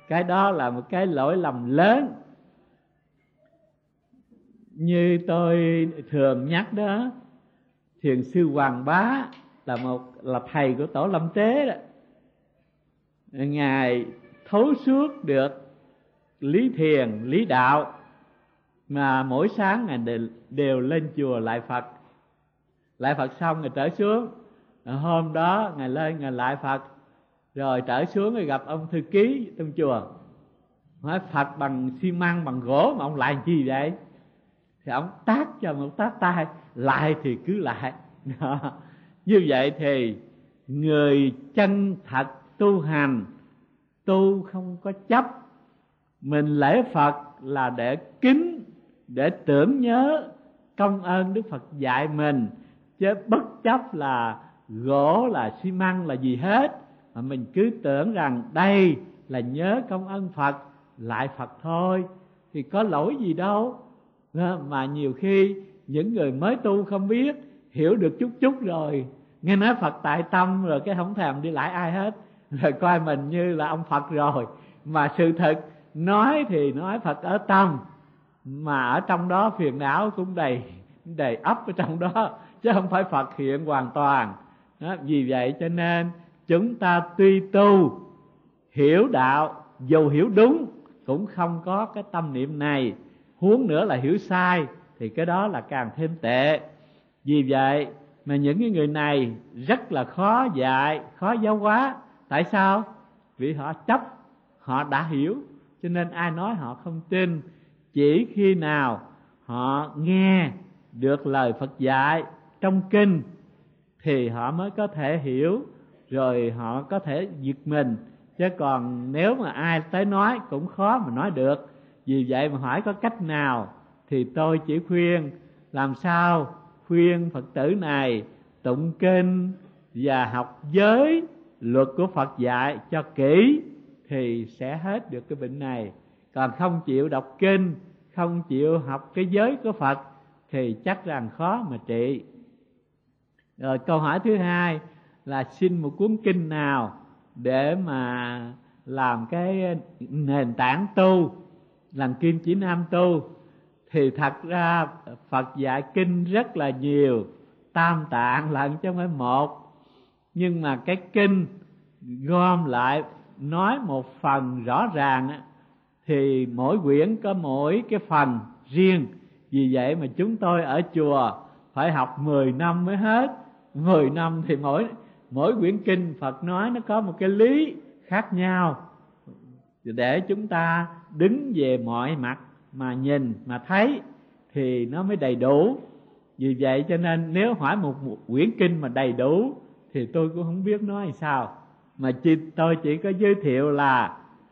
Cái đó là một cái lỗi lầm lớn. Như tôi thường nhắc đó, Thiền sư Hoàng Bá là thầy của Tổ Lâm Tế đó. Ngài thấu suốt được lý thiền, lý đạo, mà mỗi sáng Ngài đều lên chùa lại Phật. Lại Phật xong Ngài trở xuống. Hôm đó Ngài lên Ngài lại Phật, rồi trở xuống rồi gặp ông thư ký trong chùa. Nói Phật bằng xi măng, bằng gỗ mà ông lại làm chi vậy? Thì ông tát cho một tát tay, lại thì cứ lại. Như vậy thì người chân thật tu hành, tu không có chấp. Mình lễ Phật là để kính, để tưởng nhớ công ơn Đức Phật dạy mình, chứ bất chấp là gỗ, là xi măng, là gì hết. Mà mình cứ tưởng rằng đây là nhớ công ơn Phật, lại Phật thôi, thì có lỗi gì đâu. Mà nhiều khi những người mới tu không biết, hiểu được chút chút rồi nghe nói Phật tại tâm, rồi cái không thèm đi lại ai hết, rồi coi mình như là ông Phật rồi. Mà sự thật nói thì nói Phật ở tâm, mà ở trong đó phiền não cũng đầy ắp ở trong đó, chứ không phải Phật hiện hoàn toàn đó. Vì vậy cho nên chúng ta tuy tu hiểu đạo, dù hiểu đúng cũng không có cái tâm niệm này. Huống nữa là hiểu sai thì cái đó là càng thêm tệ. Vì vậy mà những cái người này rất là khó dạy, khó giáo hóa. Tại sao? Vì họ chấp, họ đã hiểu, cho nên ai nói họ không tin. Chỉ khi nào họ nghe được lời Phật dạy trong kinh thì họ mới có thể hiểu, rồi họ có thể giật mình. Chứ còn nếu mà ai tới nói cũng khó mà nói được. Vì vậy mà hỏi có cách nào, thì tôi chỉ khuyên làm sao khuyên Phật tử này tụng kinh và học giới luật của Phật dạy cho kỹ, thì sẽ hết được cái bệnh này. Còn không chịu đọc kinh, không chịu học cái giới của Phật thì chắc rằng khó mà trị. Rồi câu hỏi thứ hai là xin một cuốn kinh nào để mà làm cái nền tảng tu, làm kim chỉ nam tu. Thì thật ra Phật dạy kinh rất là nhiều, tam tạng lận chứ không phải một. Nhưng mà cái kinh gom lại nói một phần rõ ràng á, thì mỗi quyển có mỗi cái phần riêng. Vì vậy mà chúng tôi ở chùa phải học 10 năm mới hết. 10 năm thì mỗi quyển kinh Phật nói nó có một cái lý khác nhau, để chúng ta đứng về mọi mặt mà nhìn mà thấy thì nó mới đầy đủ. Vì vậy cho nên nếu hỏi một quyển kinh mà đầy đủ thì tôi cũng không biết nói sao. Mà tôi chỉ có giới thiệu là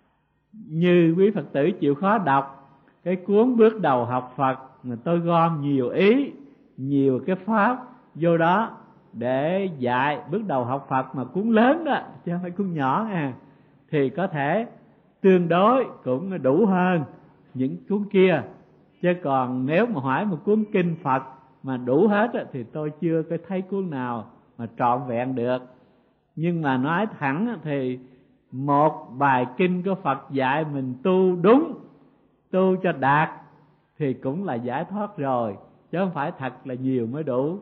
như quý Phật tử chịu khó đọc cái cuốn Bước Đầu Học Phật, mà tôi gom nhiều ý, nhiều cái pháp vô đó để dạy bước đầu học Phật, mà cuốn lớn đó chứ không phải cuốn nhỏ thì có thể tương đối cũng đủ hơn những cuốn kia. Chứ còn nếu mà hỏi một cuốn kinh Phật mà đủ hết thì tôi chưa có thấy cuốn nào mà trọn vẹn được. Nhưng mà nói thẳng thì một bài kinh của Phật dạy mình tu đúng, tu cho đạt thì cũng là giải thoát rồi, chứ không phải thật là nhiều mới đủ.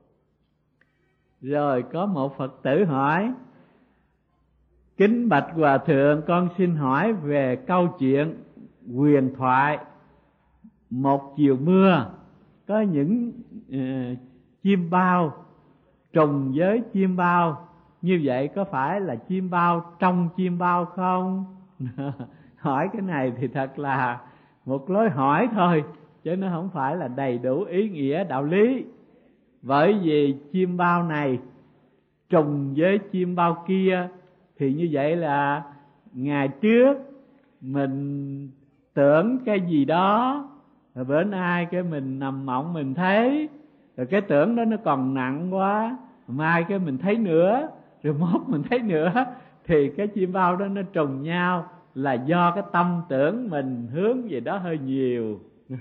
Rồi có một Phật tử hỏi: kính bạch Hòa Thượng, con xin hỏi về câu chuyện huyền thoại một chiều mưa, có những chim bao trùng với chim bao, như vậy có phải là chim bao trong chim bao không? Hỏi cái này thì thật là một lối hỏi thôi, chứ nó không phải là đầy đủ ý nghĩa đạo lý. Bởi vì chim bao này trùng với chim bao kia thì như vậy là ngày trước mình tưởng cái gì đó, rồi bữa nay cái mình nằm mộng mình thấy, rồi cái tưởng đó nó còn nặng quá, mai cái mình thấy nữa, rồi mốt mình thấy nữa, thì cái chim bao đó nó trùng nhau là do cái tâm tưởng mình hướng về đó hơi nhiều.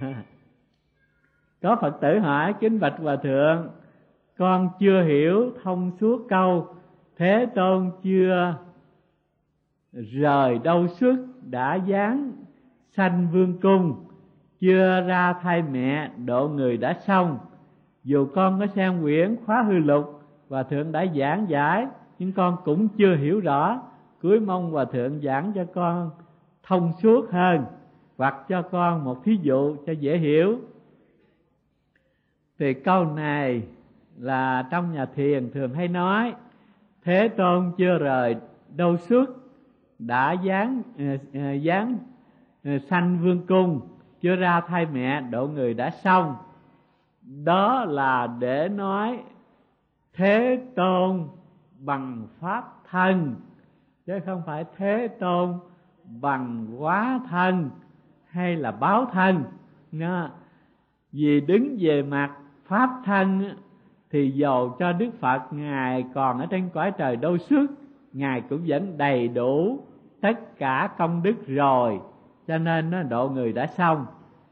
Có Phật tử hỏi: kính bạch Hòa Thượng, con chưa hiểu thông suốt câu Thế Tôn chưa rời đâu xuất đã giáng sanh vương cung, chưa ra thai mẹ độ người đã xong. Dù con có xem quyển Khóa Hư Lục Hòa Thượng đã giảng giải, nhưng con cũng chưa hiểu rõ. Cuối mong Hòa Thượng giảng cho con thông suốt hơn, hoặc cho con một thí dụ cho dễ hiểu. Thì câu này là trong nhà thiền thường hay nói: Thế Tôn chưa rời đâu xuất đã giáng sanh vương cung, chưa ra thai mẹ độ người đã xong. Đó là để nói Thế Tôn bằng pháp thân, chứ không phải Thế Tôn bằng hóa thân hay là báo thân. Vì đứng về mặt pháp thân thì dầu cho Đức Phật Ngài còn ở trên cõi trời đâu xuất, Ngài cũng vẫn đầy đủ tất cả công đức rồi, cho nên nó độ người đã xong.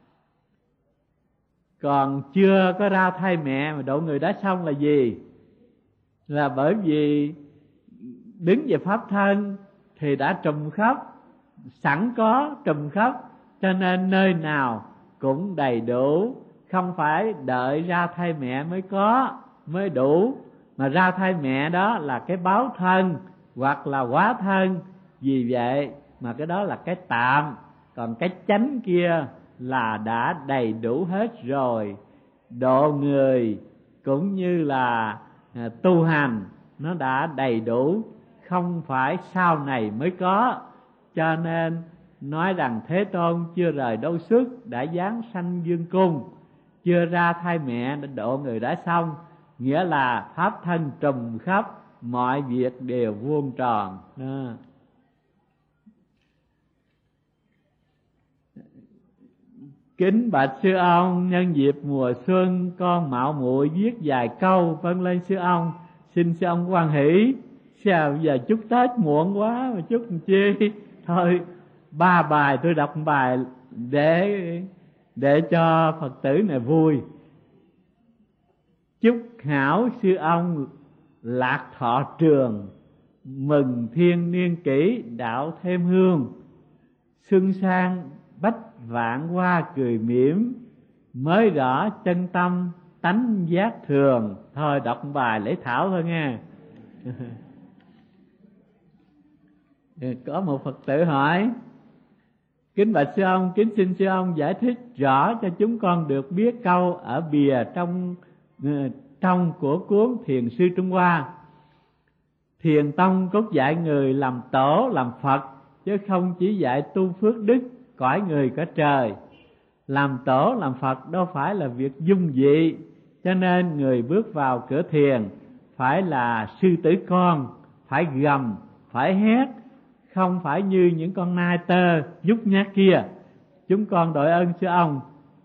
Còn chưa có ra thai mẹ mà độ người đã xong là gì? Là bởi vì đứng về pháp thân thì đã trùm khắp, sẵn có trùm khắp, cho nên nơi nào cũng đầy đủ, không phải đợi ra thai mẹ mới có, mới đủ. Mà ra thai mẹ đó là cái báo thân hoặc là hóa thân, vì vậy mà cái đó là cái tạm, còn cái chánh kia là đã đầy đủ hết rồi. Độ người cũng như là tu hành, nó đã đầy đủ, không phải sau này mới có. Cho nên nói rằng Thế Tôn chưa rời đâu xuất đã giáng sanh vương cung, chưa ra thai mẹ đã độ người đã xong, nghĩa là pháp thân trùm khắp, mọi việc đều vuông tròn. Kính bạch sư ông, nhân dịp mùa xuân con mạo muội viết vài câu vâng lên sư ông, xin sư ông hoan hỷ. Sao giờ chúc Tết muộn quá mà chúc làm chi? Thôi 3 bài tôi đọc bài để cho Phật tử này vui. Chúc hảo sư ông lạc thọ trường, mừng thiên niên kỷ đạo thêm hương, xuân sang bách vạn hoa cười mỉm, mới rõ chân tâm tánh giác thường. Thôi đọc bài lễ thảo thôi nghe. Có một Phật tử hỏi: Kính bạch sư ông, kính xin sư ông giải thích rõ cho chúng con được biết câu ở bìa trong của cuốn Thiền Sư Trung Hoa. Thiền tông cốt dạy người làm tổ làm Phật, chứ không chỉ dạy tu phước đức cõi người cõi trời. Làm tổ làm Phật đâu phải là việc dung dị, cho nên người bước vào cửa thiền phải là sư tử con, phải gầm, phải hét, không phải như những con nai tơ nhút nhát kia. Chúng con đội ơn sư ông.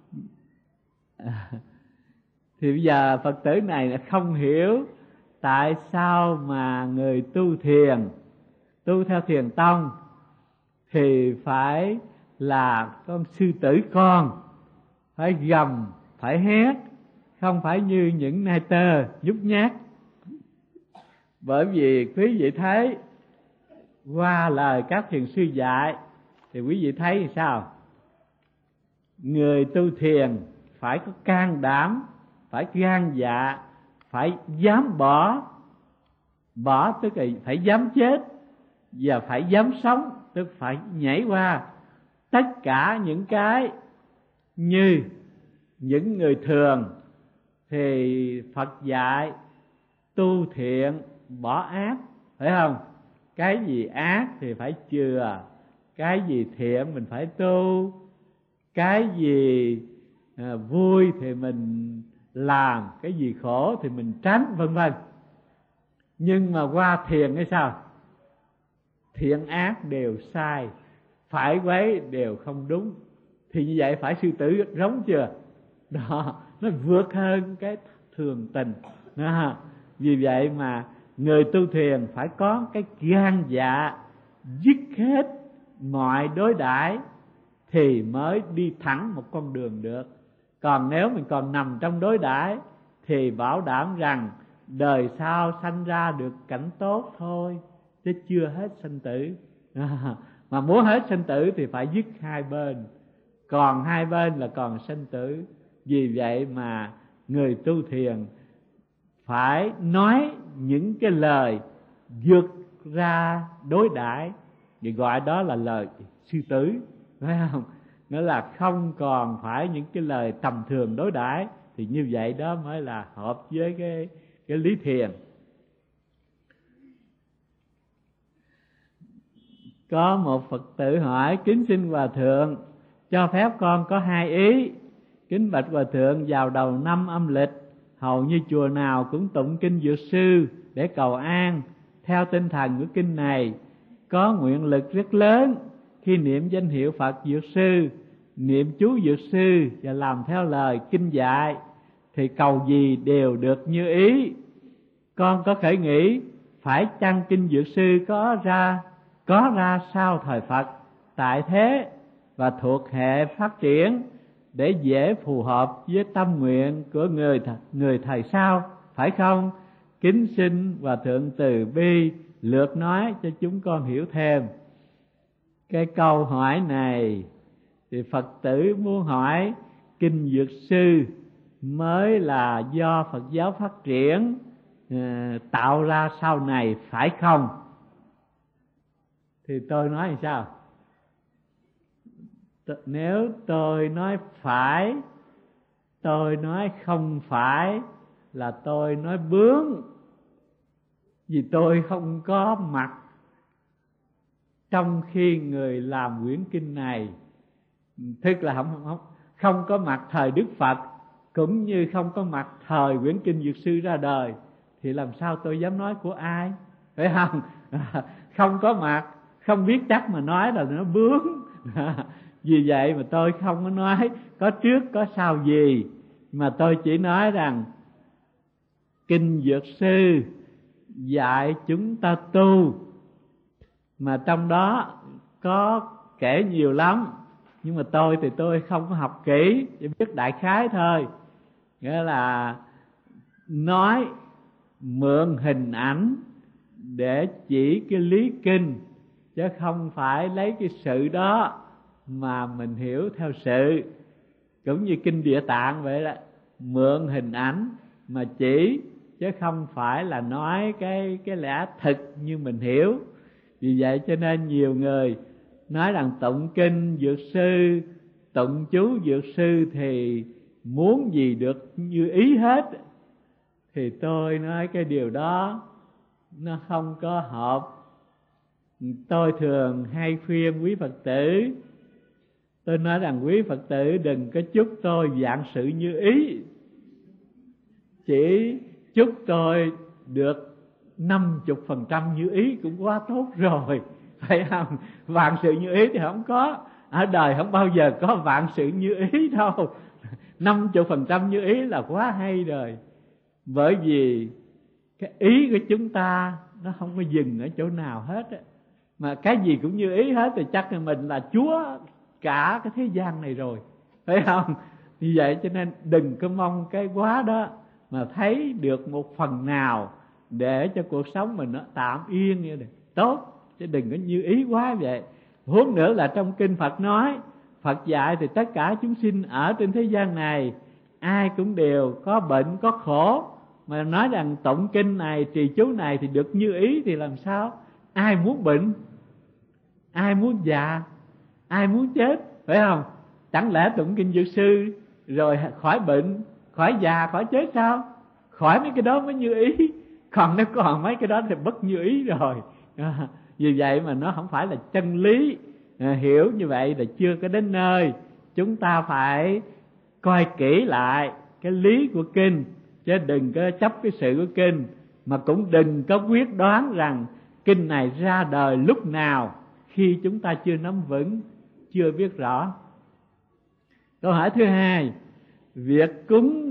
Thì bây giờ Phật tử này không hiểu tại sao mà người tu thiền, tu theo thiền tông thì phải là con sư tử con, phải gầm, phải hét, không phải như những nai tơ nhút nhát. Bởi vì quý vị thấy qua lời các thiền sư dạy thì quý vị thấy sao? Người tu thiền phải có can đảm, phải gan dạ, phải dám bỏ tức là phải dám chết, và phải dám sống tức phải nhảy qua tất cả những cái như những người thường. Thì Phật dạy tu thiện bỏ ác, phải không? Cái gì ác thì phải chừa, cái gì thiện mình phải tu, cái gì vui thì mình làm, cái gì khổ thì mình tránh, vân vân. Nhưng mà qua thiền hay sao? Thiện ác đều sai, phải quấy đều không đúng. Thì như vậy phải sư tử giống chưa? Đó, nó vượt hơn cái thường tình. Vì vậy mà người tu thiền phải có cái gan dạ dứt hết mọi đối đãi thì mới đi thẳng một con đường được. Còn nếu mình còn nằm trong đối đãi thì bảo đảm rằng đời sau sanh ra được cảnh tốt thôi, chứ chưa hết sanh tử. Mà muốn hết sanh tử thì phải dứt hai bên, còn hai bên là còn sanh tử. Vì vậy mà người tu thiền phải nói những cái lời vượt ra đối đãi, thì gọi đó là lời sư tử, phải không? Nghĩa là không còn phải những cái lời tầm thường đối đãi, thì như vậy đó mới là hợp với cái lý thiền. Có một Phật tử hỏi: kính xin Hòa Thượng cho phép con có hai ý. Kính bạch Hòa Thượng, vào đầu năm âm lịch hầu như chùa nào cũng tụng kinh Dược Sư để cầu an. Theo tinh thần của kinh này, có nguyện lực rất lớn khi niệm danh hiệu Phật Dược Sư, niệm chú Dược Sư và làm theo lời kinh dạy thì cầu gì đều được như ý. Con có khởi nghĩ phải chăng kinh Dược Sư có ra sau thời Phật tại thế và thuộc hệ phát triển để dễ phù hợp với tâm nguyện của người thời sau, phải không? Kính xin Hòa Thượng từ bi lược nói cho chúng con hiểu thêm. Cái câu hỏi này thì Phật tử muốn hỏi kinh Dược Sư mới là do Phật giáo phát triển tạo ra sau này, phải không? Thì tôi nói làm sao? Nếu tôi nói phải, tôi nói không phải là tôi nói bướng, vì tôi không có mặt trong khi người làm quyển kinh này, tức là không có mặt thời Đức Phật, cũng như không có mặt thời quyển kinh Dược Sư ra đời, thì làm sao tôi dám nói của ai, phải không? Không có mặt, không biết chắc mà nói là nó bướng. Vì vậy mà tôi không có nói có trước có sau gì, mà tôi chỉ nói rằng kinh Dược Sư dạy chúng ta tu, mà trong đó có kể nhiều lắm, nhưng mà tôi không có học kỹ, chỉ biết đại khái thôi. Nghĩa là nói mượn hình ảnh để chỉ cái lý kinh, chứ không phải lấy cái sự đó mà mình hiểu theo sự. Cũng như kinh Địa Tạng vậy đó, mượn hình ảnh mà chỉ, chứ không phải là nói cái lẽ thực như mình hiểu. Vì vậy cho nên nhiều người nói rằng tụng kinh Dược Sư, tụng chú Dược Sư thì muốn gì được như ý hết. Thì tôi nói cái điều đó nó không có hợp. Tôi thường hay khuyên quý Phật tử, tôi nói rằng quý Phật tử đừng có chúc tôi vạn sự như ý, chỉ chúc tôi được 50% như ý cũng quá tốt rồi, phải không? Vạn sự như ý thì không có, ở đời không bao giờ có vạn sự như ý đâu. 50% như ý là quá hay rồi. Bởi vì cái ý của chúng ta nó không có dừng ở chỗ nào hết á, mà cái gì cũng như ý hết thì chắc là mình là Chúa cả cái thế gian này rồi, phải không? Như vậy cho nên đừng có mong cái quá đó, mà thấy được một phần nào để cho cuộc sống mình nó tạm yên như này tốt, chứ đừng có như ý quá vậy. Huống nữa là trong kinh Phật nói, Phật dạy thì tất cả chúng sinh ở trên thế gian này ai cũng đều có bệnh có khổ, mà nói rằng tụng kinh này trì chú này thì được như ý thì làm sao? Ai muốn bệnh, ai muốn già, ai muốn chết, phải không? Chẳng lẽ tụng kinh Dược Sư rồi khỏi bệnh, khỏi già, khỏi chết sao? Khỏi mấy cái đó mới như ý, còn nếu còn mấy cái đó thì bất như ý rồi. Vì vậy mà nó không phải là chân lý. Hiểu như vậy là chưa có đến nơi. Chúng ta phải coi kỹ lại cái lý của kinh, chứ đừng có chấp cái sự của kinh, mà cũng đừng có quyết đoán rằng kinh này ra đời lúc nào khi chúng ta chưa nắm vững, chưa biết rõ. Câu hỏi thứ hai, việc cúng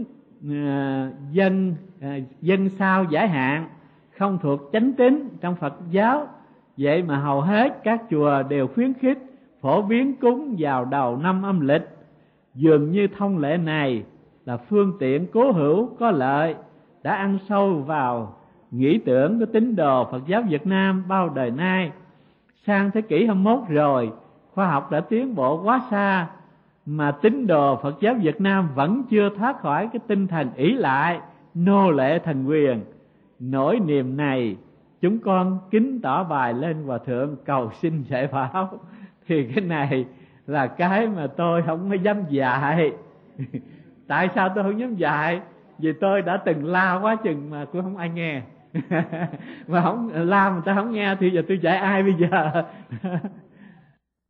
dân sao giải hạn không thuộc chánh tín trong Phật giáo, vậy mà hầu hết các chùa đều khuyến khích phổ biến cúng vào đầu năm âm lịch. Dường như thông lệ này là phương tiện cố hữu có lợi, đã ăn sâu vào nghĩ tưởng của tín đồ Phật giáo Việt Nam bao đời nay. sang thế kỷ 21 rồi, khoa học đã tiến bộ quá xa, mà tín đồ Phật giáo Việt Nam vẫn chưa thoát khỏi cái tinh thần ỷ lại, nô lệ thần quyền. Nỗi niềm này chúng con kính tỏ bài lên Hòa Thượng cầu xin dạy bảo. Thì cái này là cái mà tôi không có dám dạy. Tại sao tôi không dám dạy? Vì tôi đã từng la quá chừng mà cũng không ai nghe. Mà không la mà ta không nghe thì giờ tôi dạy ai bây giờ?